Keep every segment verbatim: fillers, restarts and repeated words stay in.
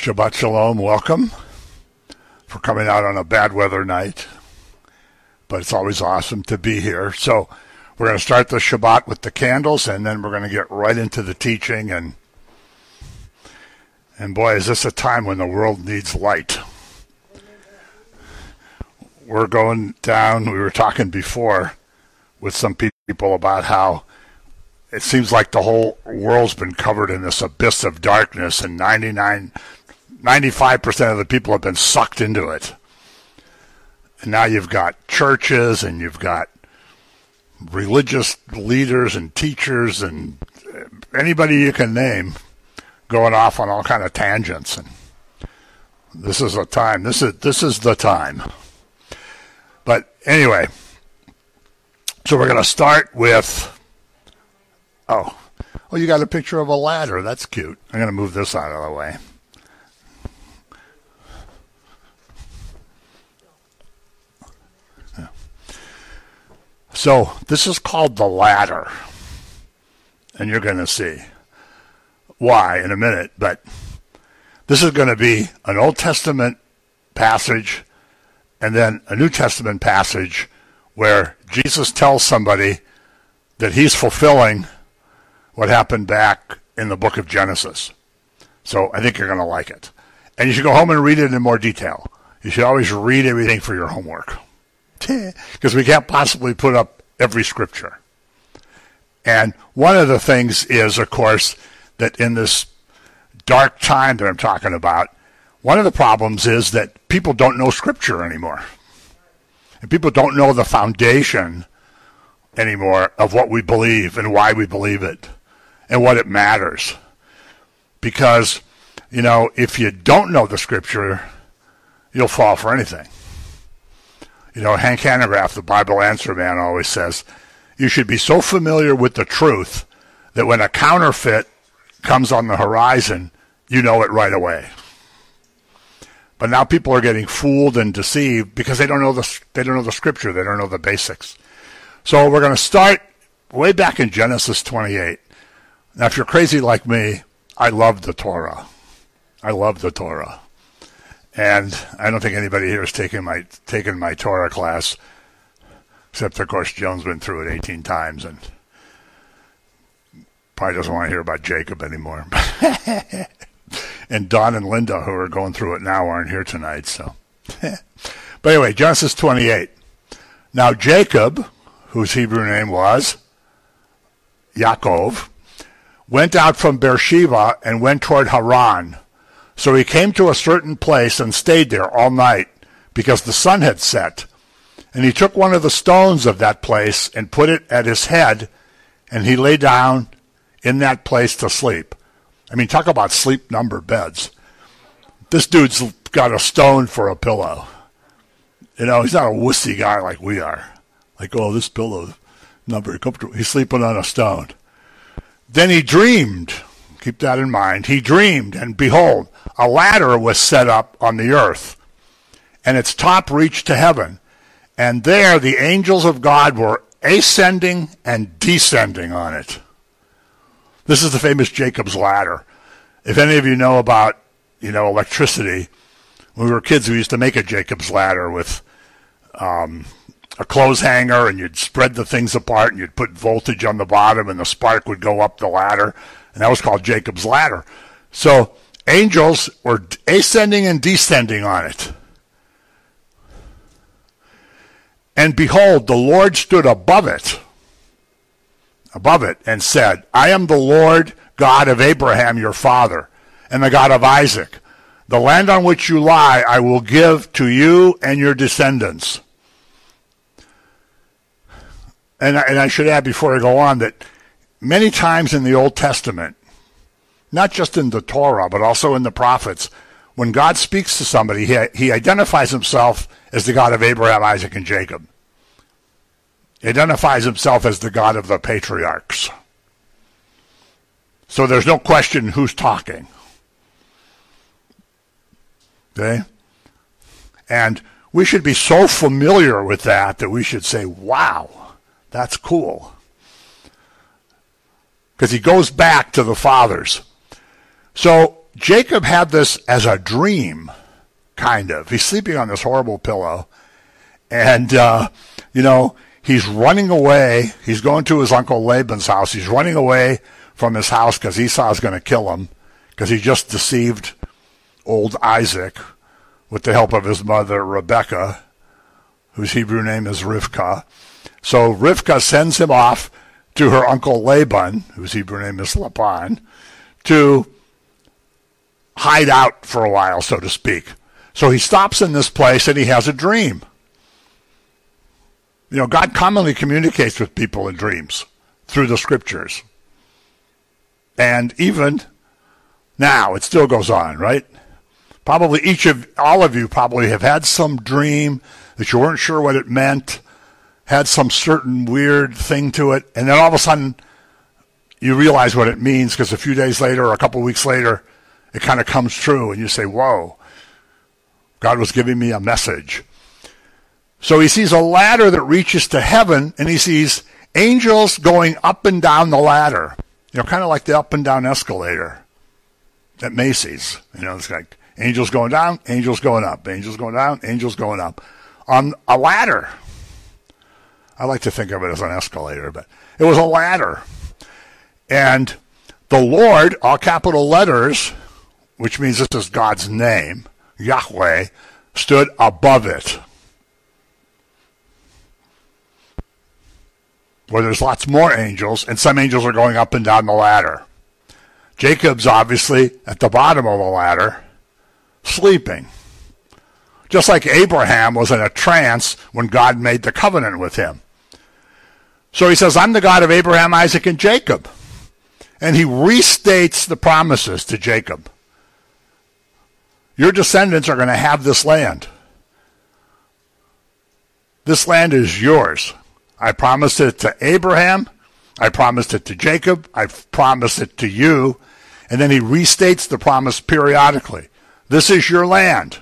Shabbat Shalom, welcome for coming out on a bad weather night, but it's always awesome to be here. So we're going to start the Shabbat with the candles, and then we're going to get right into the teaching, and and boy, is this a time when the world needs light. We're going down, we were talking before with some people about how it seems like the whole world's been covered in this abyss of darkness, and ninety-nine, ninety-five percent of the people have been sucked into it. And now you've got churches, and you've got religious leaders and teachers and anybody you can name going off on all kind of tangents. And this is a time, this is this is the time. But anyway, so we're going to start with... Oh, oh! You got a picture of a ladder. That's cute. I'm going to move this out of the way. Yeah. So this is called the ladder, and you're going to see why in a minute. But this is going to be an Old Testament passage and then a New Testament passage where Jesus tells somebody that he's fulfilling what happened back in the book of Genesis. So I think you're going to like it. And you should go home and read it in more detail. You should always read everything for your homework, because we can't possibly put up every scripture. And one of the things is, of course, that in this dark time that I'm talking about, one of the problems is that people don't know scripture anymore. And people don't know the foundation anymore of what we believe and why we believe it and what it matters. Because, you know, if you don't know the scripture, you'll fall for anything. You know, Hank Hanegraaff, the Bible answer man, always says, you should be so familiar with the truth that when a counterfeit comes on the horizon, you know it right away. But now people are getting fooled and deceived because they don't know the they don't know the scripture, they don't know the basics. So we're going to start way back in Genesis twenty-eight. Now, if you're crazy like me, I love the Torah. I love the Torah. And I don't think anybody here has taken my taken my Torah class, except, of course, Joan's been through it eighteen times and probably doesn't want to hear about Jacob anymore. And Don and Linda, who are going through it now, aren't here tonight. So, but anyway, Genesis twenty-eight. Now, Jacob, whose Hebrew name was Yaakov, went out from Beersheba and went toward Haran. So he came to a certain place and stayed there all night, because the sun had set. And he took one of the stones of that place and put it at his head, and he lay down in that place to sleep. I mean, talk about sleep-number beds. This dude's got a stone for a pillow. You know, he's not a wussy guy like we are. Like, oh, this pillow not very comfortable. He's sleeping on a stone. Then he dreamed. Keep that in mind. He dreamed, and behold, a ladder was set up on the earth, and its top reached to heaven. And there the angels of God were ascending and descending on it. This is the famous Jacob's ladder. If any of you know about, you know, electricity, when we were kids, we used to make a Jacob's ladder with um, a clothes hanger, and you'd spread the things apart, and you'd put voltage on the bottom, and the spark would go up the ladder, and that was called Jacob's ladder. So angels were ascending and descending on it. And behold, the Lord stood above it, above it, and said, I am the Lord God of Abraham your father, and the God of Isaac. The land on which you lie I will give to you and your descendants. And I, and I should add before I go on that many times in the Old Testament, not just in the Torah, but also in the prophets, when God speaks to somebody, he, he identifies himself as the God of Abraham, Isaac, and Jacob. He identifies himself as the God of the patriarchs. So there's no question who's talking. Okay? And we should be so familiar with that that we should say, wow, that's cool. Because he goes back to the fathers. So Jacob had this as a dream, kind of. He's sleeping on this horrible pillow. And, uh, you know, he's running away. He's going to his uncle Laban's house. He's running away from his house because Esau's going to kill him because he just deceived old Isaac with the help of his mother, Rebekah, whose Hebrew name is Rivkah. So Rivkah sends him off to her uncle Laban, whose Hebrew name is Laban, to hide out for a while, so to speak. So he stops in this place and he has a dream. You know, God commonly communicates with people in dreams through the scriptures. And even now, it still goes on, right? Probably each of, all of you probably have had some dream that you weren't sure what it meant, had some certain weird thing to it, and then all of a sudden you realize what it means because a few days later or a couple of weeks later, it kind of comes true and you say, whoa, God was giving me a message. So he sees a ladder that reaches to heaven, and he sees angels going up and down the ladder. You know, kind of like the up and down escalator at Macy's. You know, it's like angels going down, angels going up, angels going down, angels going up on a ladder. I like to think of it as an escalator, but it was a ladder. And the Lord, all capital letters, which means this is God's name, Yahweh, stood above it. Where there's lots more angels, and some angels are going up and down the ladder. Jacob's obviously at the bottom of the ladder, sleeping. Just like Abraham was in a trance when God made the covenant with him. So he says, I'm the God of Abraham, Isaac, and Jacob. And he restates the promises to Jacob. Your descendants are going to have this land. This land is yours. I promised it to Abraham. I promised it to Jacob. I promised it to you. And then he restates the promise periodically. This is your land.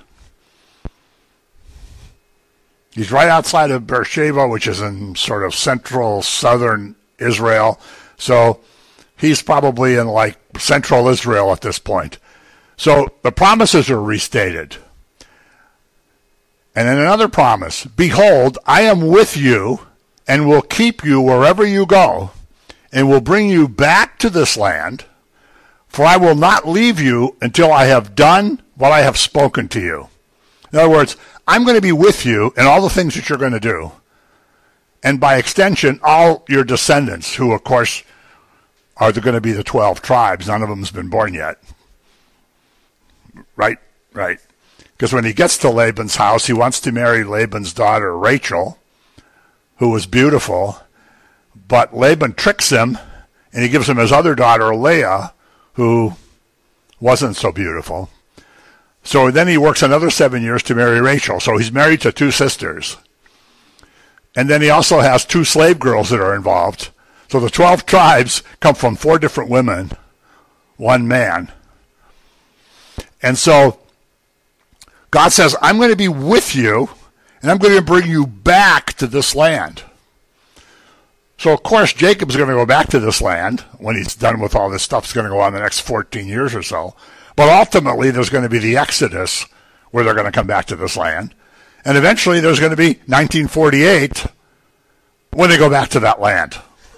He's right outside of Beersheba, which is in sort of central southern Israel. So he's probably in like central Israel at this point. So the promises are restated. And then another promise. Behold, I am with you and will keep you wherever you go, and will bring you back to this land, for I will not leave you until I have done what I have spoken to you. In other words, I'm going to be with you in all the things that you're going to do, and by extension, all your descendants, who, of course, are going to be the twelve tribes. None of them's been born yet. Right? Right. Because when he gets to Laban's house, he wants to marry Laban's daughter, Rachel, who was beautiful, but Laban tricks him, and he gives him his other daughter, Leah, who wasn't so beautiful. So then he works another seven years to marry Rachel. So he's married to two sisters. And then he also has two slave girls that are involved. So the twelve tribes come from four different women, one man. And so God says, I'm going to be with you, and I'm going to bring you back to this land. So, of course, Jacob's going to go back to this land when he's done with all this stuff. It's going to go on the next fourteen years or so. But ultimately, there's going to be the Exodus where they're going to come back to this land. And eventually, there's going to be nineteen forty-eight when they go back to that land.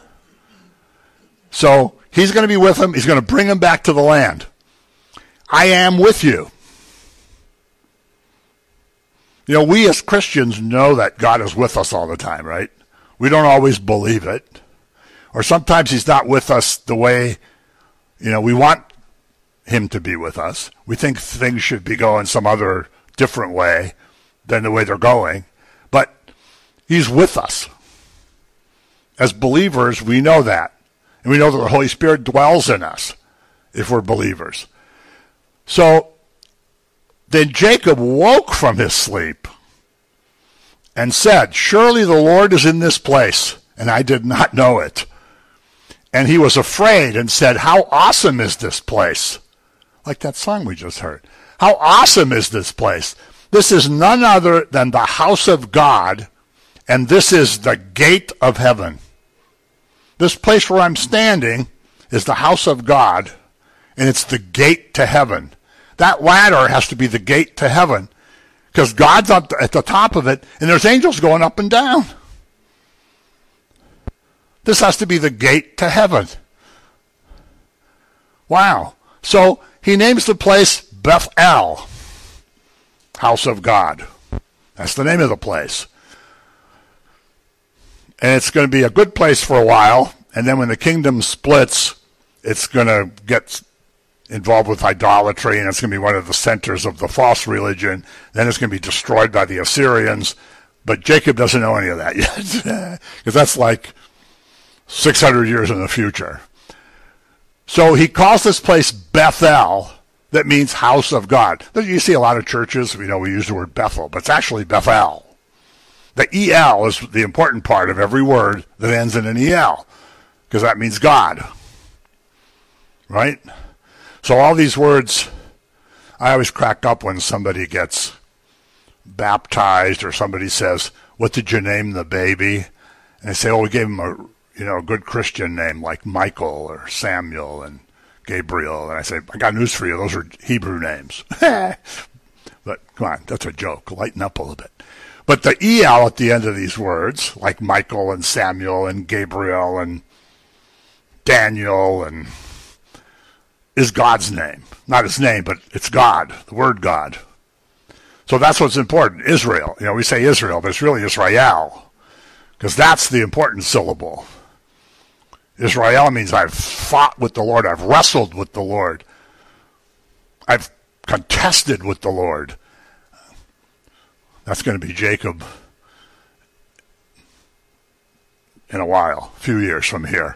So, he's going to be with them. He's going to bring them back to the land. I am with you. You know, we as Christians know that God is with us all the time, right? We don't always believe it. Or sometimes he's not with us the way, you know, we want him to be with us. We think things should be going some other different way than the way they're going. But he's with us. As believers, we know that. And we know that the Holy Spirit dwells in us if we're believers. So then Jacob woke from his sleep and said, surely the Lord is in this place, and I did not know it. And he was afraid and said, how awesome is this place? Like that song we just heard. How awesome is this place? This is none other than the house of God, and this is the gate of heaven. This place where I'm standing is the house of God, and it's the gate to heaven. That ladder has to be the gate to heaven, because God's up at the top of it, and there's angels going up and down. This has to be the gate to heaven. Wow. So he names the place Bethel, house of God. That's the name of the place. And it's going to be a good place for a while, and then when the kingdom splits, it's going to get involved with idolatry, and it's going to be one of the centers of the false religion. Then it's going to be destroyed by the Assyrians. But Jacob doesn't know any of that yet, because that's like six hundred years in the future. So he calls this place Bethel, that means house of God. You see a lot of churches, you know, we use the word Bethel, but it's actually Bethel. The E L is the important part of every word that ends in an E L, because that means God. Right? So all these words, I always crack up when somebody gets baptized or somebody says, what did you name the baby? And they say, oh, we gave him a, you know, a good Christian name like Michael or Samuel and Gabriel. And I say, I got news for you. Those are Hebrew names. But come on, that's a joke. Lighten up a little bit. But the E L at the end of these words, like Michael and Samuel and Gabriel and Daniel, and is God's name. Not his name, but it's God, the word God. So that's what's important. Israel. You know, we say Israel, but it's really Israel, because that's the important syllable. Israel means I've fought with the Lord. I've wrestled with the Lord. I've contested with the Lord. That's going to be Jacob in a while, a few years from here.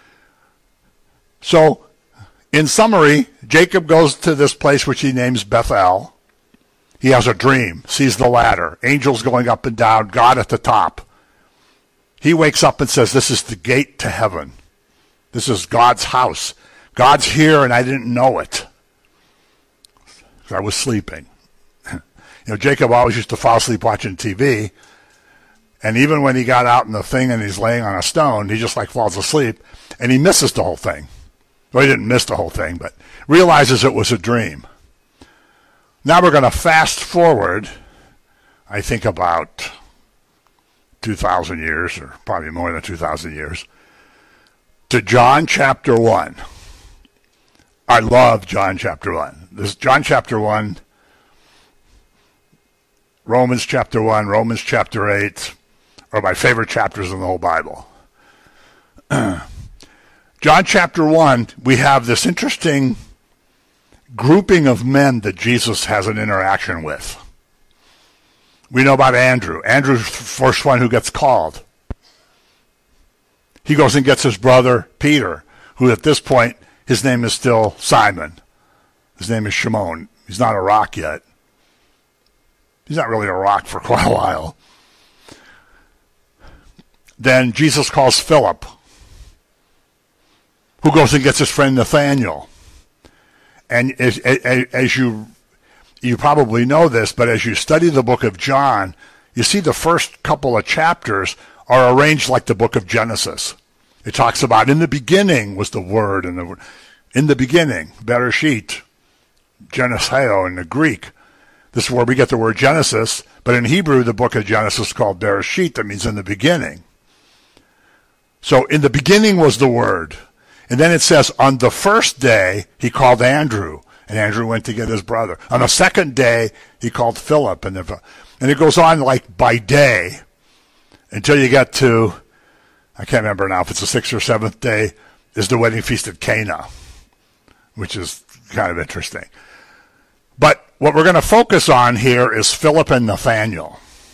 So, in summary, Jacob goes to this place which he names Bethel. He has a dream, sees the ladder, angels going up and down, God at the top. He wakes up and says, this is the gate to heaven. This is God's house. God's here and I didn't know it. I was sleeping. You know, Jacob always used to fall asleep watching T V, and even when he got out in the thing and he's laying on a stone, he just like falls asleep, and he misses the whole thing. Well, he didn't miss the whole thing, but realizes it was a dream. Now we're going to fast forward, I think about two thousand years, or probably more than two thousand years, to John chapter one. I love John chapter one. This John chapter one, Romans chapter one, Romans chapter eight are my favorite chapters in the whole Bible. John chapter one, we have this interesting grouping of men that Jesus has an interaction with. We know about Andrew. Andrew's the first one who gets called. He goes and gets his brother Peter, who at this point, his name is still Simon. His name is Shimon. He's not a rock yet. He's not really a rock for quite a while. Then Jesus calls Philip, who goes and gets his friend Nathaniel. And as, as, as you you probably know this, but as you study the book of John, you see the first couple of chapters are arranged like the book of Genesis. It talks about in the beginning was the word, and the in the beginning, Bereshit, Geneseo in the Greek. This is where we get the word Genesis, but in Hebrew, the book of Genesis is called Bereshit. That means in the beginning. So in the beginning was the word. And then it says, on the first day, he called Andrew, and Andrew went to get his brother. On the second day, he called Philip, and, the, and it goes on like by day until you get to, I can't remember now if it's the sixth or seventh day, is the wedding feast at Cana, which is kind of interesting. But what we're going to focus on here is Philip and Nathaniel.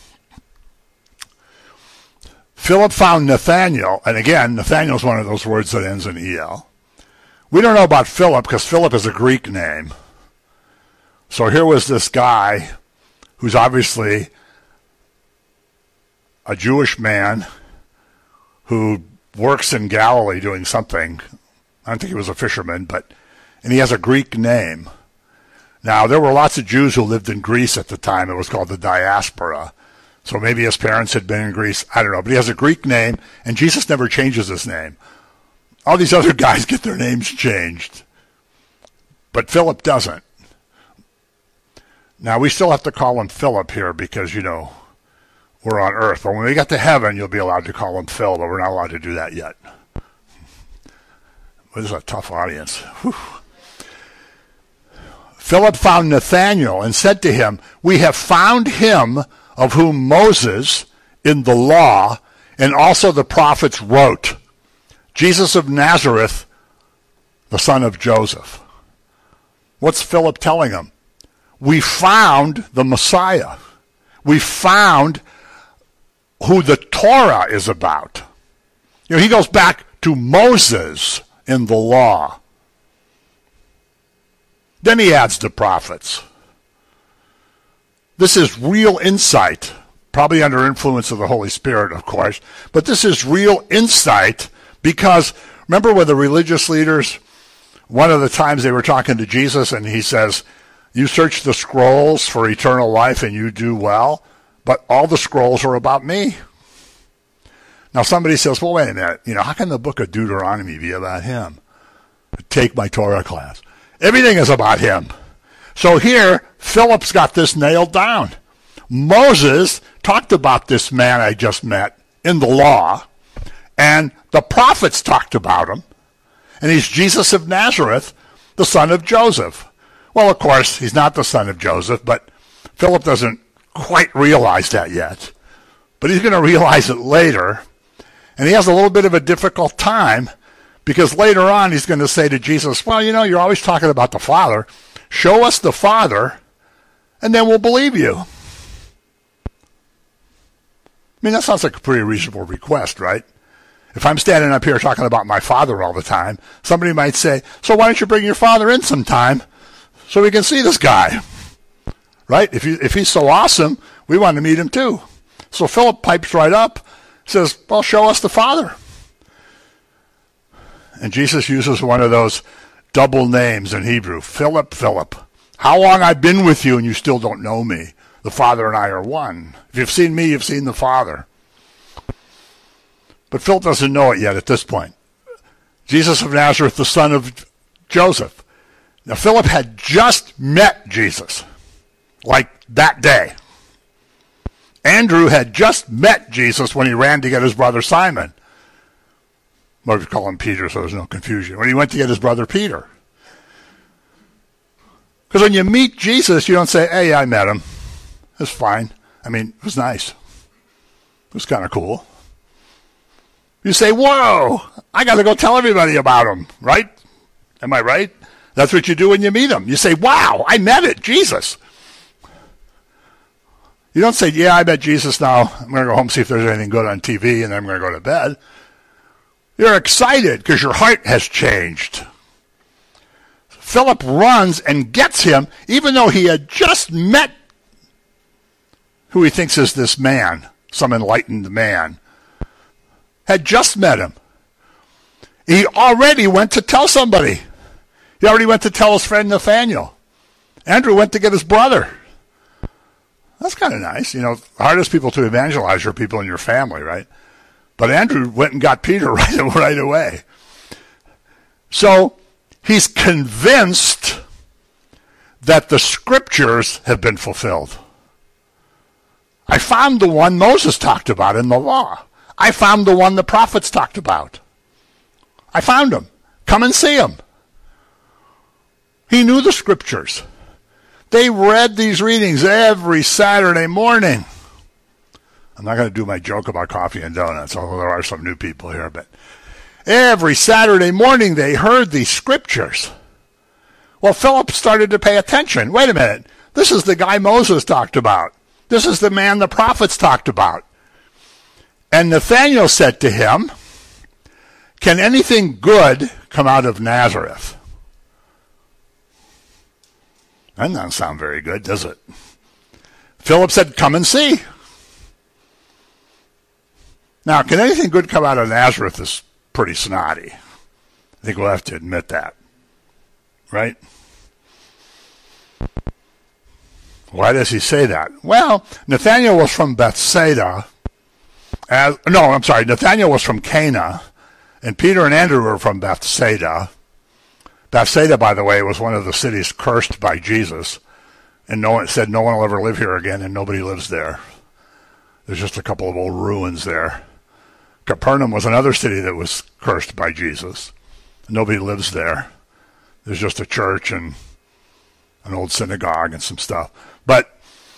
Philip found Nathaniel, and again, Nathaniel is one of those words that ends in E L. We don't know about Philip because Philip is a Greek name. So here was this guy who's obviously a Jewish man who works in Galilee doing something. I don't think he was a fisherman, but and he has a Greek name. Now, there were lots of Jews who lived in Greece at the time. It was called the diaspora. So maybe his parents had been in Greece. I don't know. But he has a Greek name, and Jesus never changes his name. All these other guys get their names changed. But Philip doesn't. Now, we still have to call him Philip here because, you know, we're on earth. But when we get to heaven, you'll be allowed to call him Phil, but we're not allowed to do that yet. This is a tough audience. Whew. Philip found Nathanael and said to him, "We have found him of whom Moses in the law and also the prophets wrote, Jesus of Nazareth, the son of Joseph." What's Philip telling him? We found the Messiah. We found who the Torah is about. You know, he goes back to Moses in the law. Then he adds the prophets. This is real insight, probably under influence of the Holy Spirit, of course, but this is real insight because remember when the religious leaders, one of the times they were talking to Jesus and he says, "You search the scrolls for eternal life and you do well, but all the scrolls are about me." Now somebody says, well, wait a minute, you know, how can the book of Deuteronomy be about him? Take my Torah class. Everything is about him. So here, Philip's got this nailed down. Moses talked about this man I just met in the law, and the prophets talked about him, and he's Jesus of Nazareth, the son of Joseph. Well, of course, he's not the son of Joseph, but Philip doesn't quite realize that yet. But he's going to realize it later. And he has a little bit of a difficult time because later on he's going to say to Jesus, well, you know, you're always talking about the Father. Show us the Father, and then we'll believe you. I mean, that sounds like a pretty reasonable request, right? If I'm standing up here talking about my Father all the time, somebody might say, so why don't you bring your Father in sometime so we can see this guy? Right? If, you, if he's so awesome, we want to meet him too. So Philip pipes right up, says, well, show us the Father. And Jesus uses one of those double names in Hebrew, Philip, Philip. How long I've been with you and you still don't know me? The Father and I are one. If you've seen me, you've seen the Father. But Philip doesn't know it yet at this point. Jesus of Nazareth, the son of Joseph. Now, Philip had just met Jesus, like that day. Andrew had just met Jesus when he ran to get his brother Simon. Well, we call him Peter, so there's no confusion. When he went to get his brother Peter. Because when you meet Jesus, you don't say, hey, I met him. It's fine. I mean, it was nice. It was kind of cool. You say, whoa, I got to go tell everybody about him, right? Am I right? That's what you do when you meet him. You say, wow, I met it, Jesus. You don't say, yeah, I met Jesus now. I'm going to go home, see if there's anything good on T V, and then I'm going to go to bed. You're excited because your heart has changed. Philip runs and gets him, even though he had just met who he thinks is this man, some enlightened man. Had just met him. He already went to tell somebody. He already went to tell his friend Nathanael. Andrew went to get his brother. That's kind of nice. You know, the hardest people to evangelize are people in your family, right? But Andrew went and got Peter right, right away. So he's convinced that the scriptures have been fulfilled. I found the one Moses talked about in the law. I found the one the prophets talked about. I found him. Come and see him. He knew the scriptures. They read these readings every Saturday morning. I'm not going to do my joke about coffee and donuts, although there are some new people here, but every Saturday morning they heard these scriptures. Well, Philip started to pay attention. Wait a minute. This is the guy Moses talked about. This is the man the prophets talked about. And Nathanael said to him, can anything good come out of Nazareth? That doesn't sound very good, does it? Philip said, come and see. Now, can anything good come out of Nazareth is pretty snotty. I think we'll have to admit that. Right? Why does he say that? Well, Nathanael was from Bethsaida. As, no, I'm sorry. Nathanael was from Cana, and Peter and Andrew were from Bethsaida. Bethsaida, by the way, was one of the cities cursed by Jesus, and no one said no one will ever live here again, and nobody lives there. There's just a couple of old ruins there. Capernaum was another city that was cursed by Jesus. Nobody lives there. There's just a church and an old synagogue and some stuff. But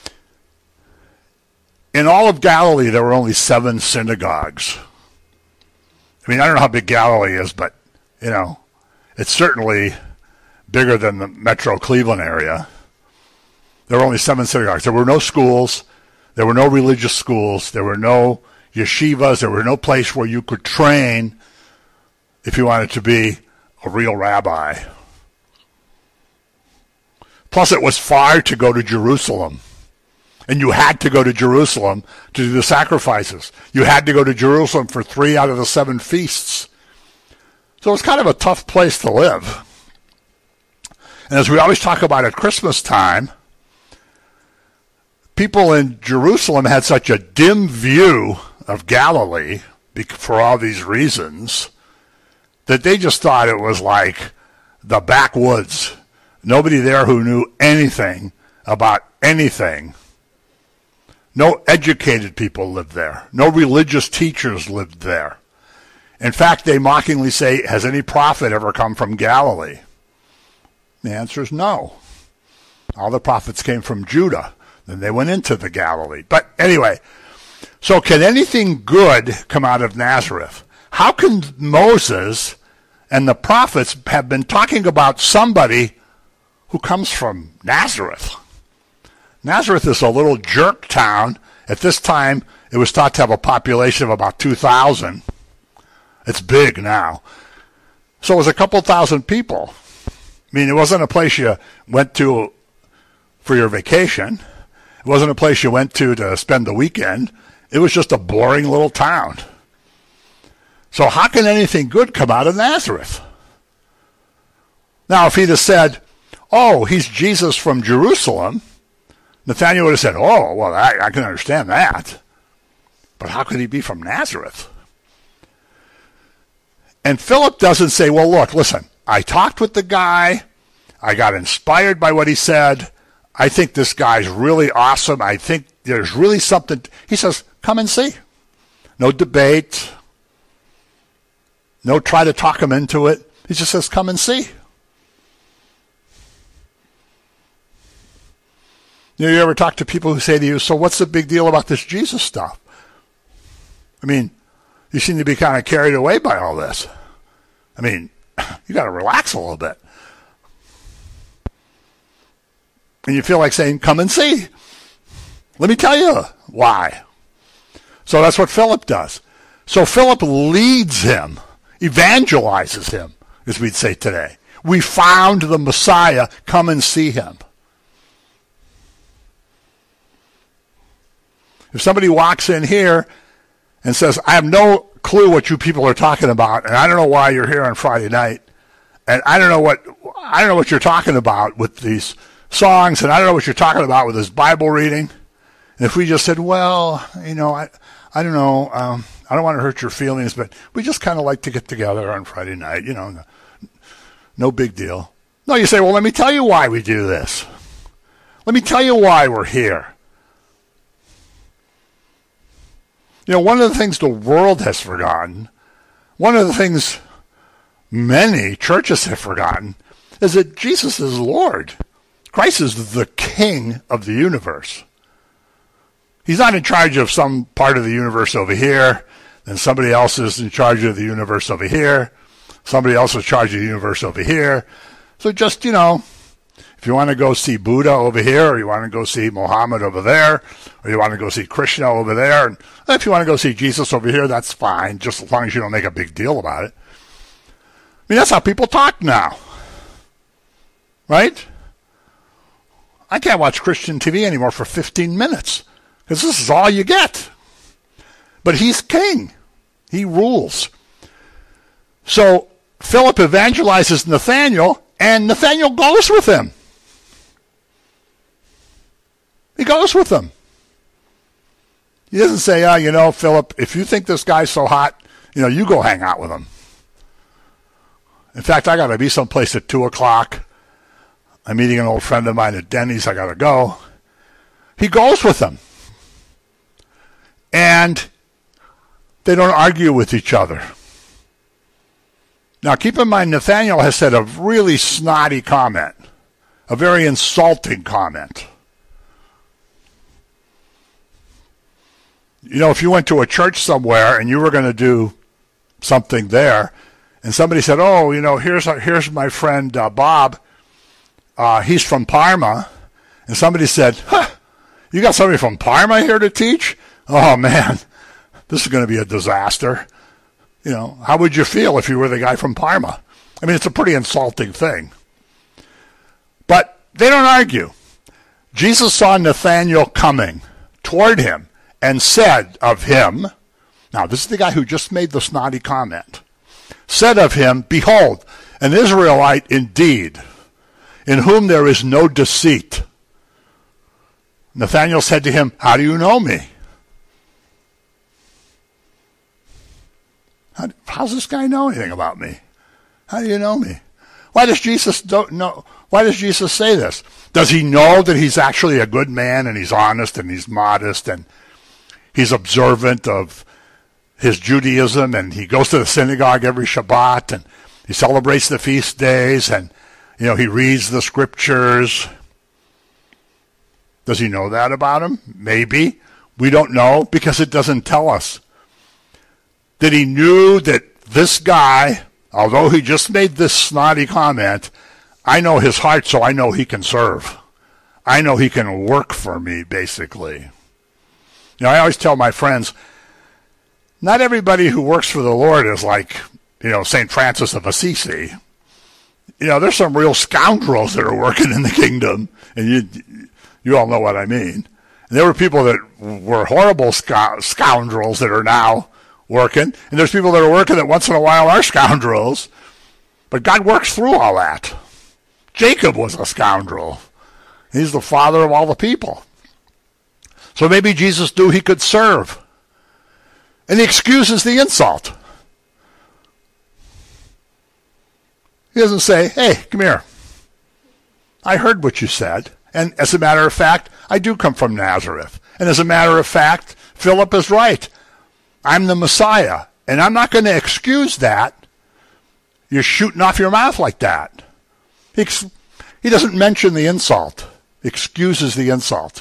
in all of Galilee, there were only seven synagogues. I mean, I don't know how big Galilee is, but, you know, it's certainly bigger than the metro Cleveland area. There were only seven synagogues. There were no schools. There were no religious schools. There were no yeshivas. There were no place where you could train if you wanted to be a real rabbi. Plus, it was far to go to Jerusalem. And you had to go to Jerusalem to do the sacrifices. You had to go to Jerusalem for three out of the seven feasts. So it's kind of a tough place to live. And as we always talk about at Christmas time, people in Jerusalem had such a dim view of Galilee for all these reasons that they just thought it was like the backwoods. Nobody there who knew anything about anything. No educated people lived there. No religious teachers lived there. In fact, they mockingly say, has any prophet ever come from Galilee? The answer is no. All the prophets came from Judah. Then they went into the Galilee. But anyway, so can anything good come out of Nazareth? How can Moses and the prophets have been talking about somebody who comes from Nazareth? Nazareth is a little jerk town. At this time, it was thought to have a population of about two thousand. It's big now. So it was a couple thousand people. I mean, it wasn't a place you went to for your vacation. It wasn't a place you went to to spend the weekend. It was just a boring little town. So how can anything good come out of Nazareth? Now, if he'd have said, oh, he's Jesus from Jerusalem, Nathanael would have said, oh, well, I, I can understand that. But how could he be from Nazareth? And Philip doesn't say, well, look, listen, I talked with the guy. I got inspired by what he said. I think this guy's really awesome. I think there's really something. He says, come and see. No debate. No try to talk him into it. He just says, come and see. You know, you ever talk to people who say to you, so what's the big deal about this Jesus stuff? I mean, you seem to be kind of carried away by all this. I mean, you got to relax a little bit. And you feel like saying, come and see. Let me tell you why. So that's what Philip does. So Philip leads him, evangelizes him, as we'd say today. We found the Messiah, come and see him. If somebody walks in here and says, I have no clue what you people are talking about, and I don't know why you're here on Friday night, and I don't know what I don't know what you're talking about with these songs, and I don't know what you're talking about with this Bible reading. And if we just said, well, you know, I I don't know, um, I don't want to hurt your feelings, but we just kind of like to get together on Friday night, you know, no, no big deal. No, you say, well, let me tell you why we do this. Let me tell you why we're here. You know, one of the things the world has forgotten, one of the things many churches have forgotten, is that Jesus is Lord. Christ is the King of the universe. He's not in charge of some part of the universe over here, then somebody else is in charge of the universe over here, somebody else is in charge of the universe over here. So just, you know, if you want to go see Buddha over here, or you want to go see Muhammad over there, or you want to go see Krishna over there, and if you want to go see Jesus over here, that's fine, just as long as you don't make a big deal about it. I mean, that's how people talk now. Right? I can't watch Christian T V anymore for fifteen minutes, because this is all you get. But he's king. He rules. So Philip evangelizes Nathanael, and Nathanael goes with him. He goes with them. He doesn't say, oh, you know, Philip, if you think this guy's so hot, you know, you go hang out with him. In fact, I got to be someplace at two o'clock. I'm meeting an old friend of mine at Denny's. I got to go. He goes with them. And they don't argue with each other. Now, keep in mind, Nathanael has said a really snotty comment, a very insulting comment. You know, if you went to a church somewhere and you were going to do something there, and somebody said, oh, you know, here's here's my friend uh, Bob. Uh, he's from Parma. And somebody said, huh, you got somebody from Parma here to teach? Oh, man, this is going to be a disaster. You know, how would you feel if you were the guy from Parma? I mean, it's a pretty insulting thing. But they don't argue. Jesus saw Nathanael coming toward him and said of him, now this is the guy who just made the snotty comment, said of him, behold, an Israelite indeed, in whom there is no deceit. Nathanael said to him, how do you know me? How, how's this guy know anything about me? How do you know me? Why does Jesus don't know? Why does Jesus say this? Does he know that he's actually a good man and he's honest and he's modest and he's observant of his Judaism and he goes to the synagogue every Shabbat and he celebrates the feast days and, you know, he reads the scriptures? Does he know that about him? Maybe. We don't know because it doesn't tell us. That he knew that this guy, although he just made this snotty comment, I know his heart, so I know he can serve. I know he can work for me, basically. You know, I always tell my friends, not everybody who works for the Lord is like, you know, Saint Francis of Assisi. You know, there's some real scoundrels that are working in the kingdom, and you you all know what I mean. And there were people that were horrible sc- scoundrels that are now working, and there's people that are working that once in a while are scoundrels, but God works through all that. Jacob was a scoundrel. He's the father of all the people. So maybe Jesus knew he could serve, and he excuses the insult. He doesn't say, hey, come here. I heard what you said, and as a matter of fact, I do come from Nazareth. And as a matter of fact, Philip is right. I'm the Messiah, and I'm not going to excuse that. You're shooting off your mouth like that. He, ex- he doesn't mention the insult. He excuses the insult.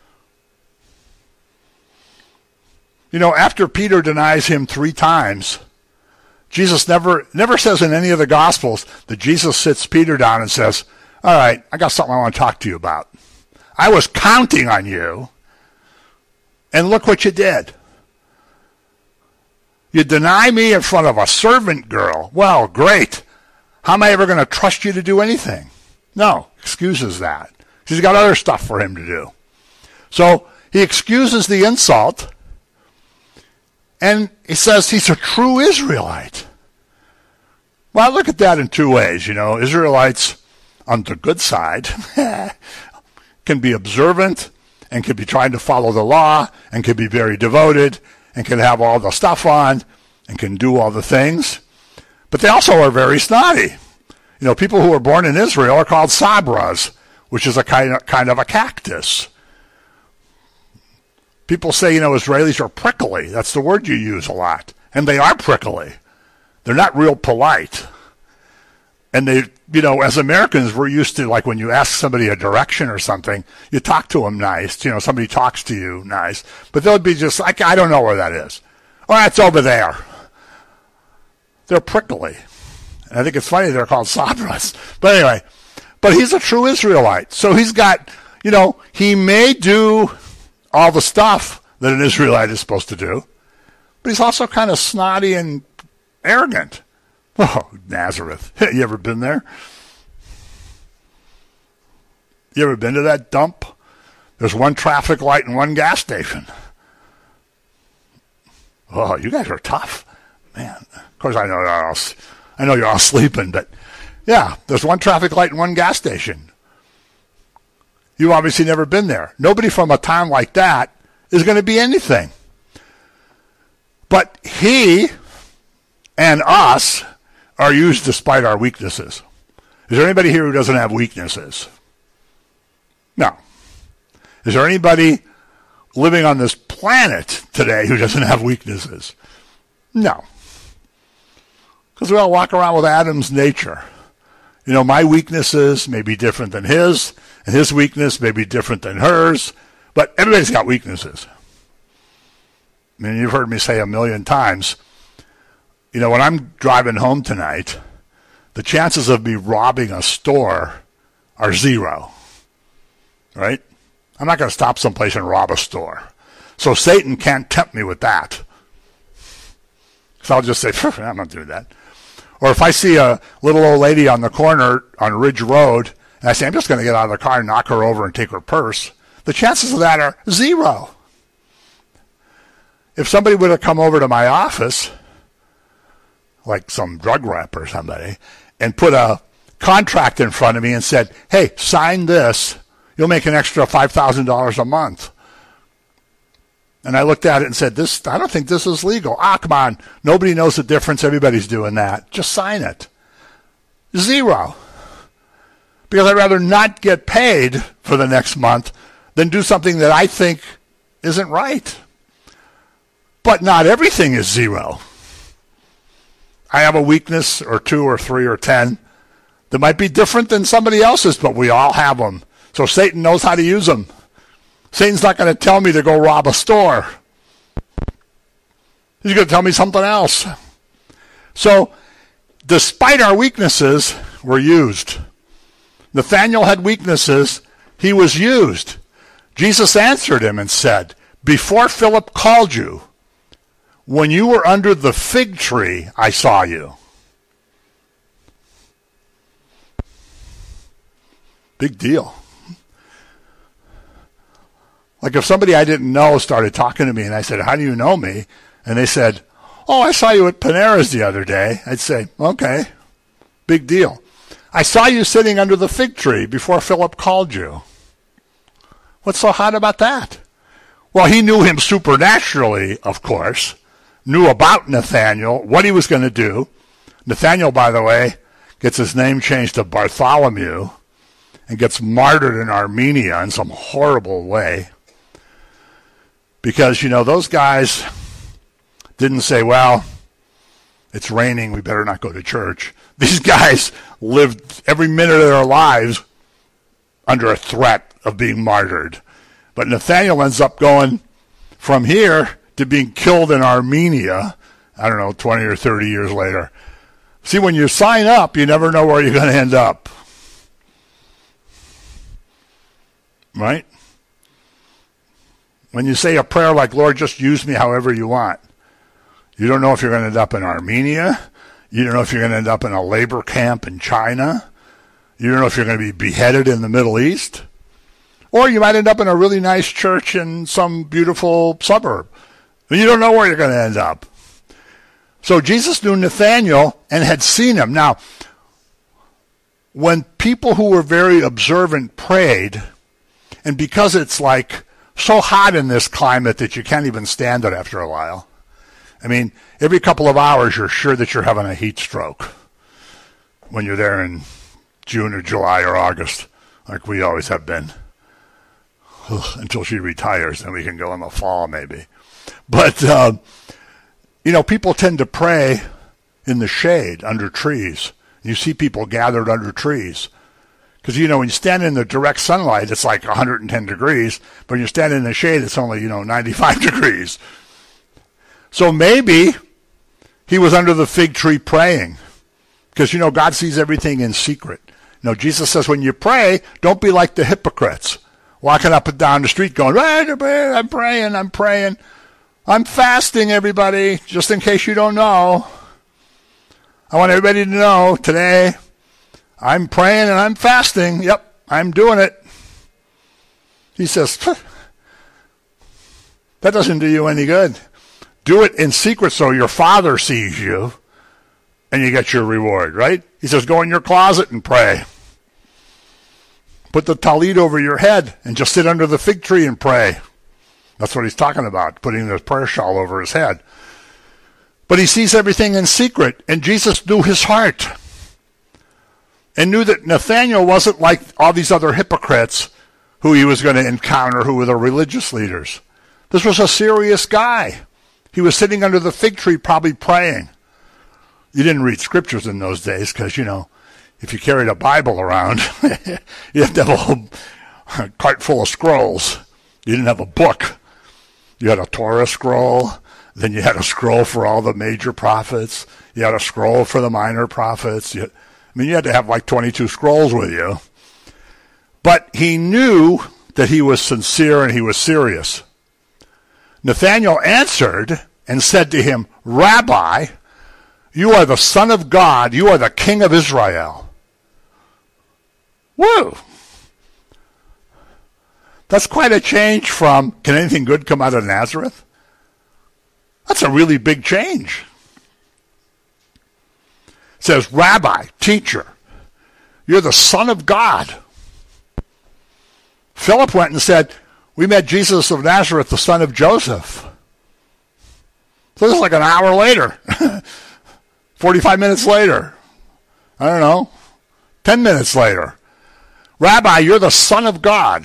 You know, after Peter denies him three times, Jesus never never says in any of the Gospels that Jesus sits Peter down and says, all right, I got something I want to talk to you about. I was counting on you, and look what you did. You deny me in front of a servant girl. Well, great. How am I ever going to trust you to do anything? No, excuses that. He's got other stuff for him to do. So he excuses the insult, and he says he's a true Israelite. Well, I look at that in two ways. You know, Israelites on the good side can be observant and can be trying to follow the law and can be very devoted and can have all the stuff on and can do all the things. But they also are very snotty. You know, people who are born in Israel are called sabras, which is a kind of, kind of a cactus. People say, you know, Israelis are prickly. That's the word you use a lot. And they are prickly. They're not real polite. And they, you know, as Americans, we're used to, like, when you ask somebody a direction or something, you talk to them nice. You know, somebody talks to you nice. But they'll be just like, I don't know where that is. Oh, that's over there. They're prickly. And I think it's funny they're called sabras. But anyway, but he's a true Israelite. So he's got, you know, he may do all the stuff that an Israelite is supposed to do, but he's also kind of snotty and arrogant. Oh, Nazareth. You ever been there? You ever been to that dump? There's one traffic light and one gas station. Oh, you guys are tough. Man, of course I know you're all, I know you're all sleeping, but yeah, there's one traffic light and one gas station. You've obviously never been there. Nobody from a town like that is going to be anything. But he and us are used despite our weaknesses. Is there anybody here who doesn't have weaknesses? No. Is there anybody living on this planet today who doesn't have weaknesses? No. Because we all walk around with Adam's nature. You know, my weaknesses may be different than his, and his weakness may be different than hers, but everybody's got weaknesses. I mean, you've heard me say a million times, you know, when I'm driving home tonight, the chances of me robbing a store are zero, right? I'm not going to stop someplace and rob a store. So Satan can't tempt me with that. So I'll just say, I'm not doing that. Or if I see a little old lady on the corner on Ridge Road, and I say, I'm just going to get out of the car and knock her over and take her purse, the chances of that are zero. If somebody would have come over to my office, like some drug rep or somebody, and put a contract in front of me and said, hey, sign this, you'll make an extra five thousand dollars a month. And I looked at it and said, "This, I don't think this is legal." Ah, come on. Nobody knows the difference. Everybody's doing that. Just sign it. Zero. Because I'd rather not get paid for the next month than do something that I think isn't right. But not everything is zero. I have a weakness or two or three or ten that might be different than somebody else's, but we all have them. So Satan knows how to use them. Satan's not going to tell me to go rob a store. He's going to tell me something else. So, despite our weaknesses, we're used. Nathanael had weaknesses. He was used. Jesus answered him and said, before Philip called you, when you were under the fig tree, I saw you. Big deal. Like if somebody I didn't know started talking to me and I said, how do you know me? And they said, oh, I saw you at Panera's the other day. I'd say, okay, big deal. I saw you sitting under the fig tree before Philip called you. What's so hot about that? Well, he knew him supernaturally, of course, knew about Nathanael, what he was going to do. Nathanael, by the way, gets his name changed to Bartholomew and gets martyred in Armenia in some horrible way. Because, you know, those guys didn't say, well, it's raining, we better not go to church. These guys lived every minute of their lives under a threat of being martyred. But Nathanael ends up going from here to being killed in Armenia, I don't know, twenty or thirty years later. See, when you sign up, you never know where you're going to end up. Right? When you say a prayer like, Lord, just use me however you want, you don't know if you're going to end up in Armenia. You don't know if you're going to end up in a labor camp in China. You don't know if you're going to be beheaded in the Middle East. Or you might end up in a really nice church in some beautiful suburb. You don't know where you're going to end up. So Jesus knew Nathanael and had seen him. Now, when people who were very observant prayed, and because it's like so hot in this climate that you can't even stand it after a while. I mean, every couple of hours you're sure that you're having a heat stroke when you're there in June or July or August, like we always have been. Ugh, until she retires, then we can go in the fall maybe. But, uh, you know, people tend to pray in the shade under trees. You see people gathered under trees. Because, you know, when you stand in the direct sunlight, it's like one hundred ten degrees. But when you stand in the shade, it's only, you know, ninety-five degrees. So maybe he was under the fig tree praying. Because, you know, God sees everything in secret. You know, Jesus says when you pray, don't be like the hypocrites. Walking up and down the street going, I'm praying, I'm praying. I'm fasting, everybody, just in case you don't know. I want everybody to know today, I'm praying and I'm fasting. Yep, I'm doing it. He says, that doesn't do you any good. Do it in secret so your Father sees you and you get your reward, right? He says, go in your closet and pray. Put the talit over your head and just sit under the fig tree and pray. That's what he's talking about, putting the prayer shawl over his head. But he sees everything in secret, and Jesus knew his heart and knew that Nathanael wasn't like all these other hypocrites who he was going to encounter, who were the religious leaders. This was a serious guy. He was sitting under the fig tree probably praying. You didn't read scriptures in those days because, you know, if you carried a Bible around, you had to have a whole cart full of scrolls. You didn't have a book. You had a Torah scroll. Then you had a scroll for all the major prophets. You had a scroll for the minor prophets. You, I mean, you had to have like twenty-two scrolls with you. But he knew that he was sincere and he was serious. Nathanael answered and said to him, Rabbi, you are the Son of God. You are the King of Israel. Woo! That's quite a change from, can anything good come out of Nazareth? That's a really big change. It says, Rabbi, teacher, you're the Son of God. Philip went and said, we met Jesus of Nazareth, the son of Joseph. So this is like an hour later, forty-five minutes later. I don't know, ten minutes later. Rabbi, you're the Son of God.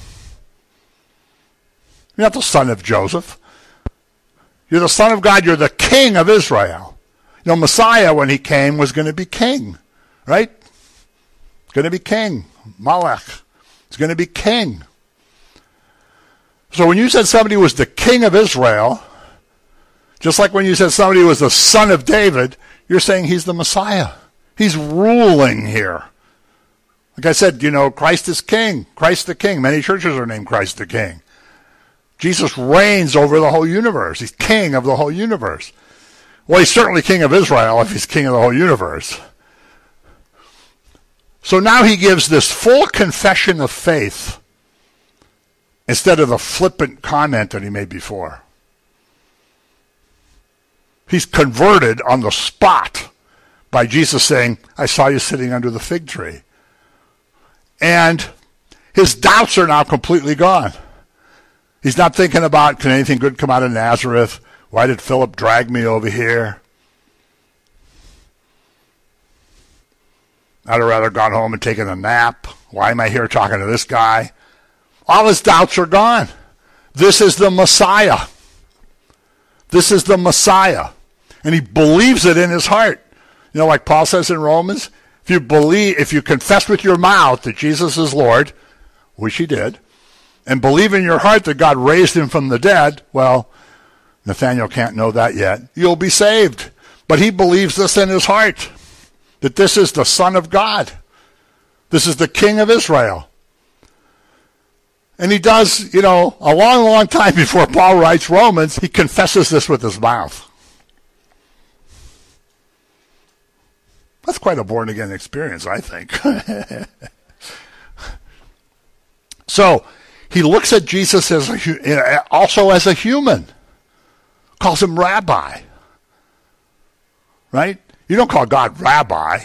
You're not the son of Joseph. You're the Son of God. You're the King of Israel. You know, Messiah, when he came, was going to be king, right? Going to be king. Malach. He's going to be king. So when you said somebody was the King of Israel, just like when you said somebody was the son of David, you're saying he's the Messiah. He's ruling here. Like I said, you know, Christ is king. Christ the King. Many churches are named Christ the King. Jesus reigns over the whole universe. He's king of the whole universe. Well, he's certainly king of Israel if he's king of the whole universe. So now he gives this full confession of faith instead of the flippant comment that he made before. He's converted on the spot by Jesus saying, I saw you sitting under the fig tree. And his doubts are now completely gone. He's not thinking about, can anything good come out of Nazareth? Why did Philip drag me over here? I'd have rather gone home and taken a nap. Why am I here talking to this guy? All his doubts are gone. This is the Messiah. This is the Messiah. And he believes it in his heart. You know, like Paul says in Romans, if you believe, if you confess with your mouth that Jesus is Lord, which he did, and believe in your heart that God raised him from the dead, well, Nathanael can't know that yet. You'll be saved. But he believes this in his heart, that this is the Son of God. This is the King of Israel. And he does, you know, a long, long time before Paul writes Romans, he confesses this with his mouth. That's quite a born-again experience, I think. So, he looks at Jesus as a, also as a human. Calls him rabbi. Right? You don't call God rabbi.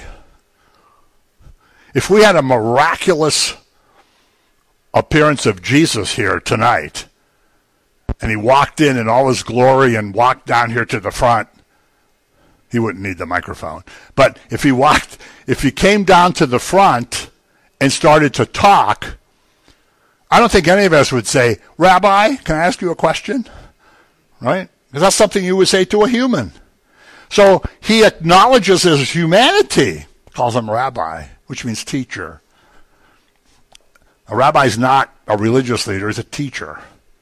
If we had a miraculous appearance of Jesus here tonight, and he walked in in all his glory and walked down here to the front, he wouldn't need the microphone. But if he walked, if he came down to the front and started to talk, I don't think any of us would say, Rabbi, can I ask you a question? Right? Because that's something you would say to a human. So he acknowledges his humanity, calls him rabbi, which means teacher. A rabbi is not a religious leader, he's a teacher.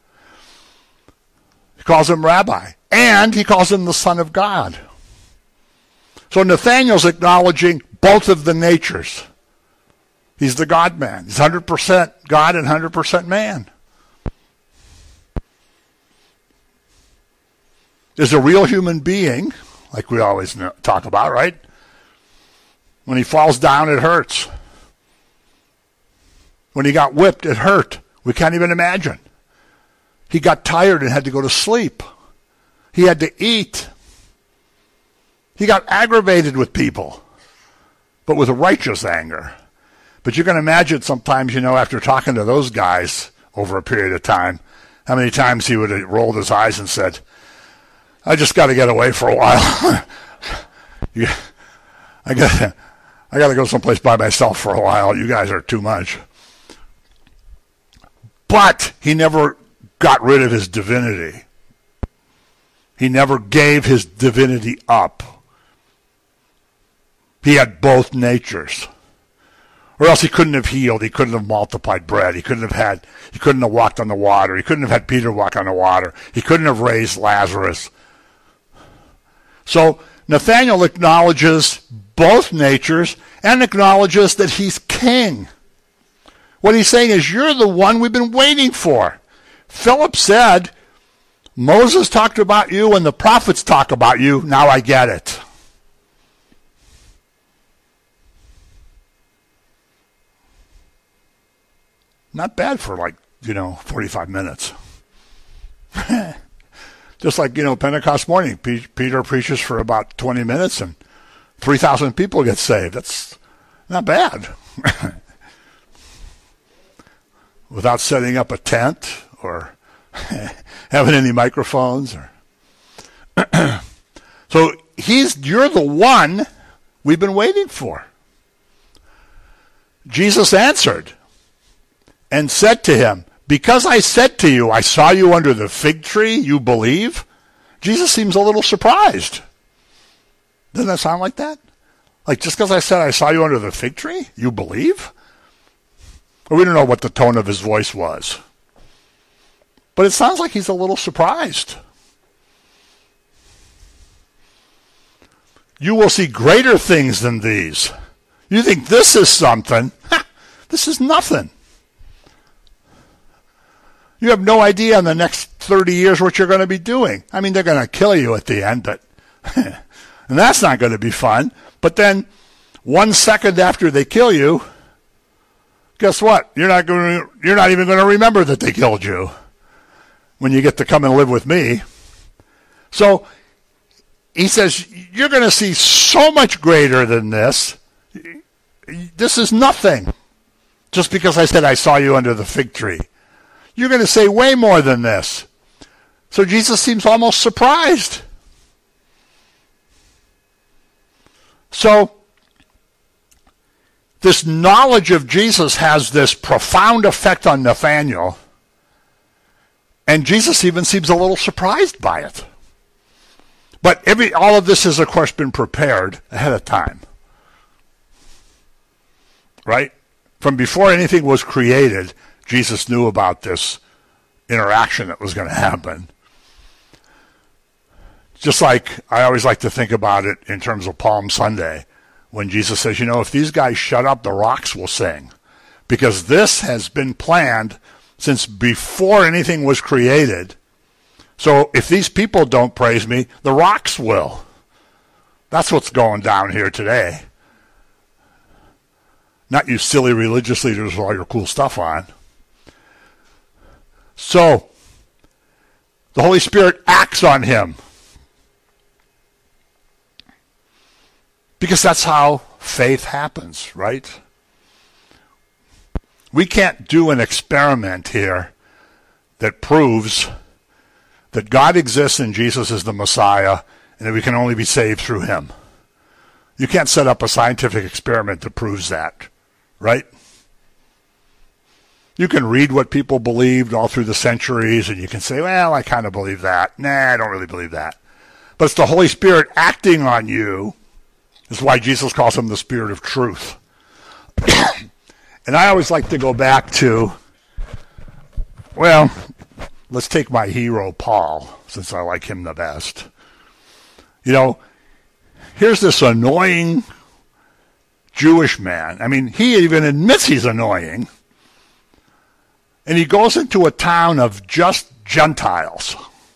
He calls him rabbi. And he calls him the Son of God. So Nathanael's acknowledging both of the natures. He's the God-man. He's one hundred percent God and one hundred percent man. Is a real human being, like we always know, talk about, right? When he falls down, it hurts. When he got whipped, it hurt. We can't even imagine. He got tired and had to go to sleep. He had to eat. He got aggravated with people, but with a righteous anger. But you can imagine sometimes, you know, after talking to those guys over a period of time, how many times he would have rolled his eyes and said, I just got to get away for a while. yeah, I got I got to go someplace by myself for a while. You guys are too much. But he never got rid of his divinity. He never gave his divinity up. He had both natures. Or else he couldn't have healed. He couldn't have multiplied bread. He couldn't have had, he couldn't have walked on the water. He couldn't have had Peter walk on the water. He couldn't have raised Lazarus. So Nathanael acknowledges both natures and acknowledges that he's king. What he's saying is, you're the one we've been waiting for. Philip said, Moses talked about you and the prophets talk about you. Now I get it. Not bad for like, you know, forty-five minutes. Just like, you know, Pentecost morning. P- Peter preaches for about twenty minutes and three thousand people get saved. That's not bad. Without setting up a tent or having any microphones. Or so he's, you're the one we've been waiting for. Jesus answered and said to him, because I said to you, I saw you under the fig tree, you believe? Jesus seems a little surprised. Doesn't that sound like that? Like, just because I said I saw you under the fig tree, you believe? Or we don't know what the tone of his voice was. But it sounds like he's a little surprised. You will see greater things than these. You think this is something? Ha, this is nothing. You have no idea in the next thirty years what you're going to be doing. I mean, they're going to kill you at the end, but and that's not going to be fun. But then one second after they kill you, guess what? You're not going to, you're not even going to remember that they killed you when you get to come and live with me. So he says, you're going to see so much greater than this. This is nothing. Just because I said I saw you under the fig tree. You're going to say way more than this. So Jesus seems almost surprised. So this knowledge of Jesus has this profound effect on Nathanael, and Jesus even seems a little surprised by it. But every all of this has, of course, been prepared ahead of time. Right? From before anything was created, Jesus knew about this interaction that was going to happen. Just like I always like to think about it in terms of Palm Sunday, when Jesus says, you know, if these guys shut up, the rocks will sing. Because this has been planned since before anything was created. So if these people don't praise me, the rocks will. That's what's going down here today. Not you silly religious leaders with all your cool stuff on. So, the Holy Spirit acts on him. Because that's how faith happens, right? We can't do an experiment here that proves that God exists and Jesus is the Messiah and that we can only be saved through him. You can't set up a scientific experiment that proves that, right? You can read what people believed all through the centuries, and you can say, well, I kind of believe that. Nah, I don't really believe that. But it's the Holy Spirit acting on you. That's why Jesus calls him the Spirit of truth. And I always like to go back to, well, let's take my hero, Paul, since I like him the best. You know, here's this annoying Jewish man. I mean, he even admits he's annoying. And he goes into a town of just Gentiles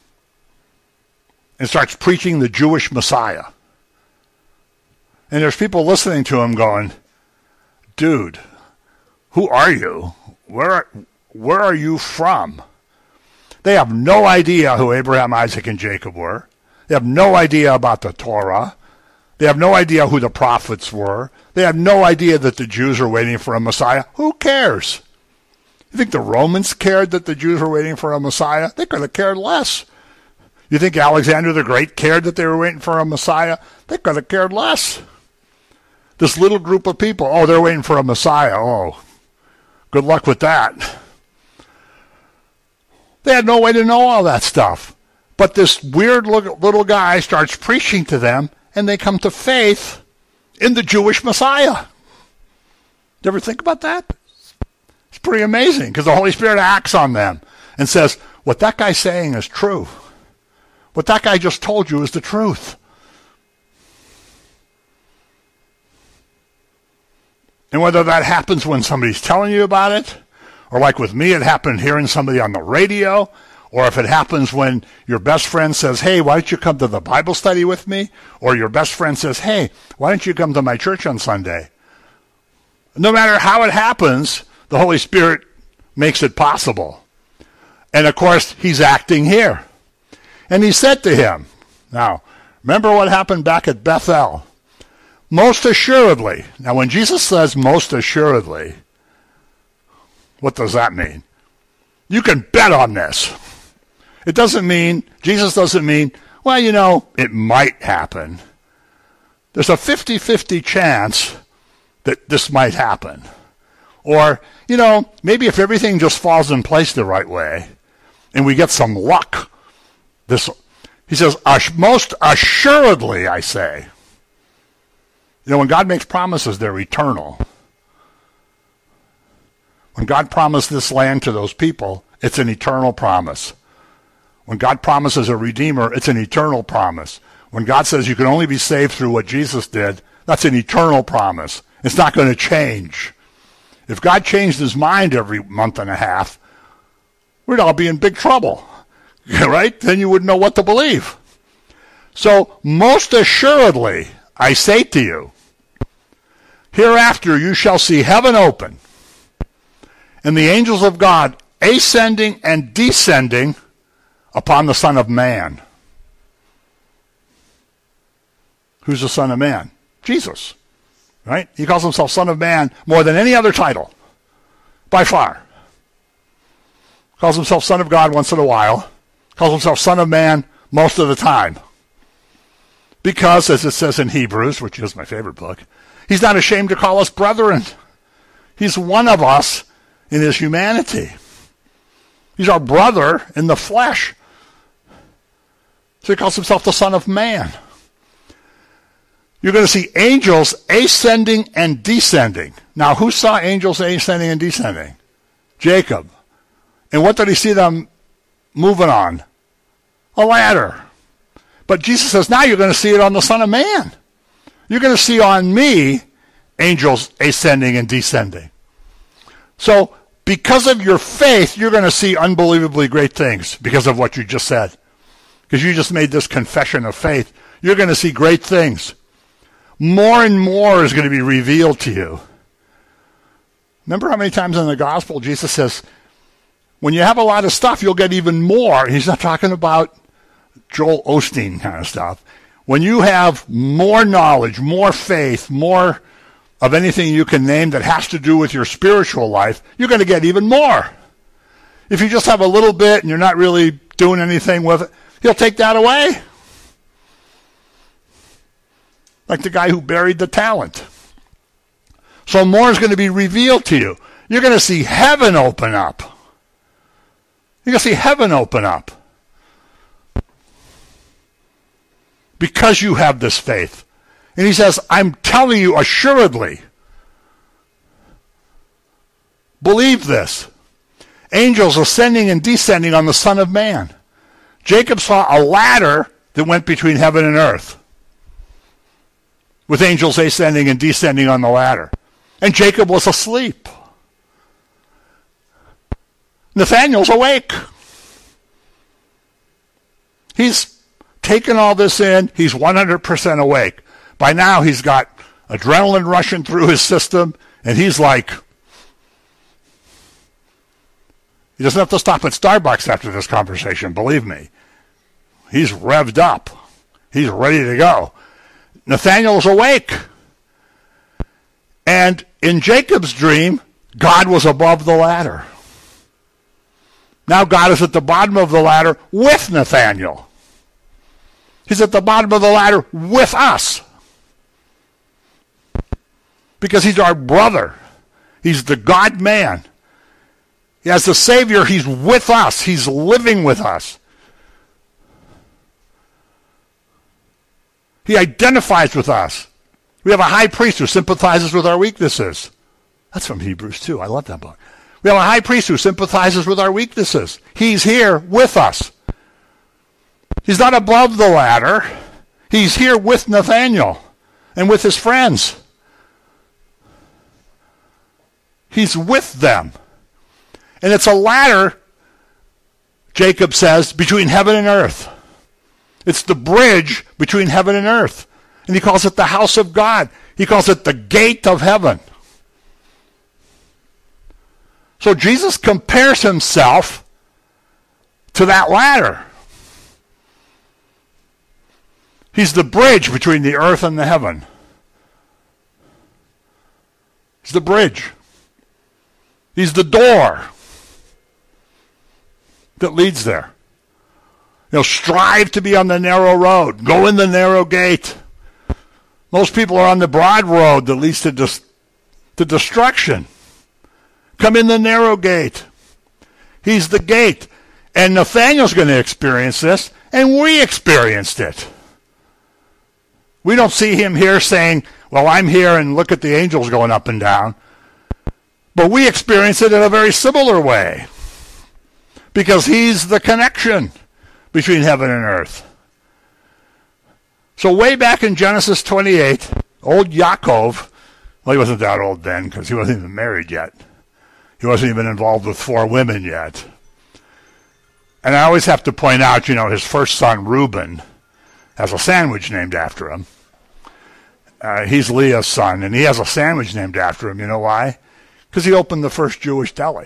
and starts preaching the Jewish Messiah. And there's people listening to him going, dude, who are you? Where, where are you from? They have no idea who Abraham, Isaac, and Jacob were. They have no idea about the Torah. They have no idea who the prophets were. They have no idea that the Jews are waiting for a Messiah. Who cares? You think the Romans cared that the Jews were waiting for a Messiah? They could have cared less. You think Alexander the Great cared that they were waiting for a Messiah? They could have cared less. This little group of people, oh, they're waiting for a Messiah. Oh, good luck with that. They had no way to know all that stuff. But this weird little guy starts preaching to them, and they come to faith in the Jewish Messiah. You ever think about that? It's pretty amazing, because the Holy Spirit acts on them and says, what that guy's saying is true. What that guy just told you is the truth. And whether that happens when somebody's telling you about it, or like with me, it happened hearing somebody on the radio, or if it happens when your best friend says, hey, why don't you come to the Bible study with me? Or your best friend says, hey, why don't you come to my church on Sunday? No matter how it happens, the Holy Spirit makes it possible. And of course, he's acting here. And he said to him, now, remember what happened back at Bethel? Most assuredly. Now, when Jesus says most assuredly, what does that mean? You can bet on this. It doesn't mean, Jesus doesn't mean, well, you know, it might happen. There's a fifty-fifty chance that this might happen. Or, you know, maybe if everything just falls in place the right way and we get some luck, this, he says, most assuredly, I say. You know, when God makes promises, they're eternal. When God promised this land to those people, it's an eternal promise. When God promises a Redeemer, it's an eternal promise. When God says you can only be saved through what Jesus did, that's an eternal promise. It's not going to change. If God changed his mind every month and a half, we'd all be in big trouble. Right? Then you wouldn't know what to believe. So, most assuredly, I say to you, hereafter you shall see heaven open, and the angels of God ascending and descending upon the Son of Man. Who's the Son of Man? Jesus. Right? He calls himself Son of Man more than any other title. By far. Calls himself Son of God once in a while. Calls himself Son of Man most of the time. Because, as it says in Hebrews, which is my favorite book, he's not ashamed to call us brethren. He's one of us in his humanity. He's our brother in the flesh. So he calls himself the Son of Man. You're going to see angels ascending and descending. Now, who saw angels ascending and descending? Jacob. And what did he see them moving on? A ladder. But Jesus says, now you're going to see it on the Son of Man. You're going to see on me angels ascending and descending. So, because of your faith, you're going to see unbelievably great things because of what you just said. Because you just made this confession of faith. You're going to see great things. More and more is going to be revealed to you. Remember how many times in the gospel Jesus says, when you have a lot of stuff, you'll get even more. He's not talking about Joel Osteen kind of stuff. When you have more knowledge, more faith, more of anything you can name that has to do with your spiritual life, you're going to get even more. If you just have a little bit and you're not really doing anything with it, he'll take that away. Like the guy who buried the talent. So more is going to be revealed to you. You're going to see heaven open up. You're going to see heaven open up. Because you have this faith. And he says, I'm telling you assuredly, believe this. Angels ascending and descending on the Son of Man. Jacob saw a ladder that went between heaven and earth, with angels ascending and descending on the ladder. And Jacob was asleep. Nathanael's awake. He's taken all this in. He's one hundred percent awake. By now, he's got adrenaline rushing through his system, and he's like, he doesn't have to stop at Starbucks after this conversation, believe me. He's revved up. He's ready to go. Nathanael's awake. And in Jacob's dream, God was above the ladder. Now God is at the bottom of the ladder with Nathanael. He's at the bottom of the ladder with us. Because he's our brother. He's the God-man. As the Savior, he's with us. He's living with us. He identifies with us. We have a high priest who sympathizes with our weaknesses. That's from Hebrews two. I love that book. We have a high priest who sympathizes with our weaknesses. He's here with us. He's not above the ladder. He's here with Nathaniel and with his friends. He's with them. And it's a ladder, Jacob says, between heaven and earth. It's the bridge between heaven and earth. And he calls it the house of God. He calls it the gate of heaven. So Jesus compares himself to that ladder. He's the bridge between the earth and the heaven. He's the bridge. He's the door that leads there. You know, strive to be on the narrow road. Go in the narrow gate. Most people are on the broad road that leads to, dis- to destruction. Come in the narrow gate. He's the gate. And Nathaniel's going to experience this, and we experienced it. We don't see him here saying, well, I'm here and look at the angels going up and down. But we experience it in a very similar way. Because he's the connection between heaven and earth. So way back in Genesis twenty-eight, old Yaakov, well, he wasn't that old then because he wasn't even married yet. He wasn't even involved with four women yet. And I always have to point out, you know, his first son, Reuben, has a sandwich named after him. Uh, he's Leah's son, and he has a sandwich named after him. You know why? Because he opened the first Jewish deli.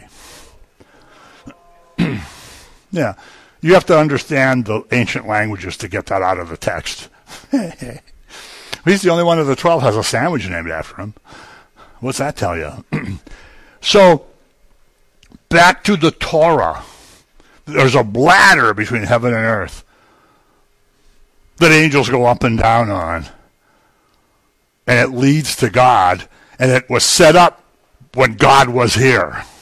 Yeah. You have to understand the ancient languages to get that out of the text. He's the only one of the twelve has a sandwich named after him. What's that tell you? So, back to the Torah. There's a ladder between heaven and earth that angels go up and down on. And it leads to God. And it was set up when God was here.